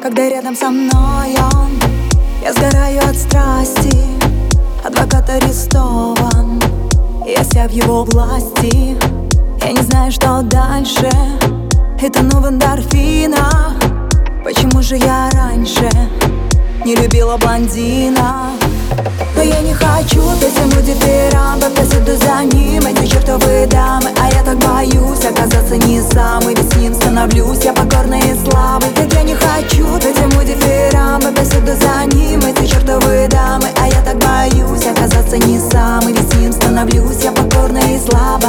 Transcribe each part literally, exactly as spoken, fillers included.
Когда рядом со мной он, я сгораю от страсти. Адвокат арестован, я вся в его власти. Я не знаю, что дальше, это тону в эндорфинах. Почему же я раньше не любила блондина? Но я не хочу этим мудиферам, опять иду за ним, эти чертовы дамы. А я так боюсь оказаться не самой, ведь с ним становлюсь я покорной и слабой. Ведь я не хочу этим мудиферам, опять иду за ним, эти чертовы дамы. А я так боюсь оказаться не самой, ведь с ним становлюсь я покорной и слабой.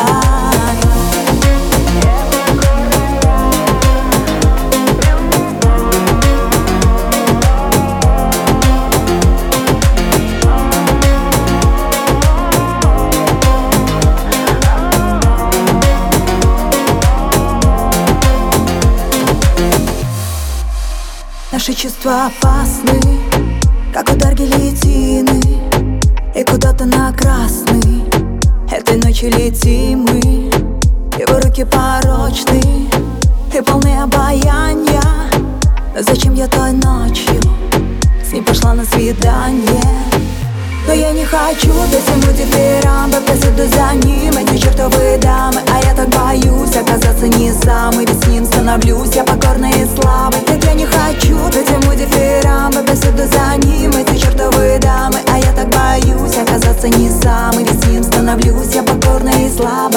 Наши чувства опасны, как удар гильотины, и куда-то на красный этой ночью летим мы. Его руки порочны и полны обаяния. Но зачем я той ночью с ним пошла на свидание? Но я не хочу этим мудиферам, опять иду за ним, эти чертовы дамы. А я так боюсь оказаться не самой, ведь с ним становлюсь я покорной и слабой. Ведь я не хочу этим мудиферам, опять иду за ним, эти чертовы дамы. А я так боюсь оказаться не самой, ведь с ним становлюсь я покорной и слабой.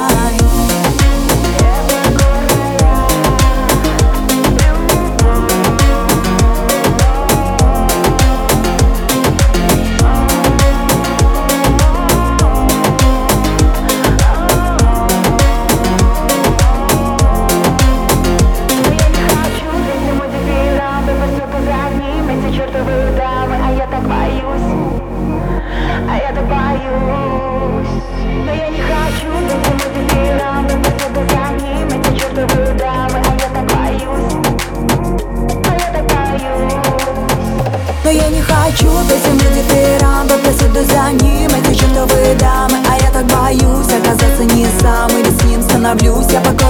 Но я не хочу этим мудиферам, опять иду за ним, эти чертовы дамы. А я так боюсь оказаться не самой, ведь с ним становлюсь я покорной.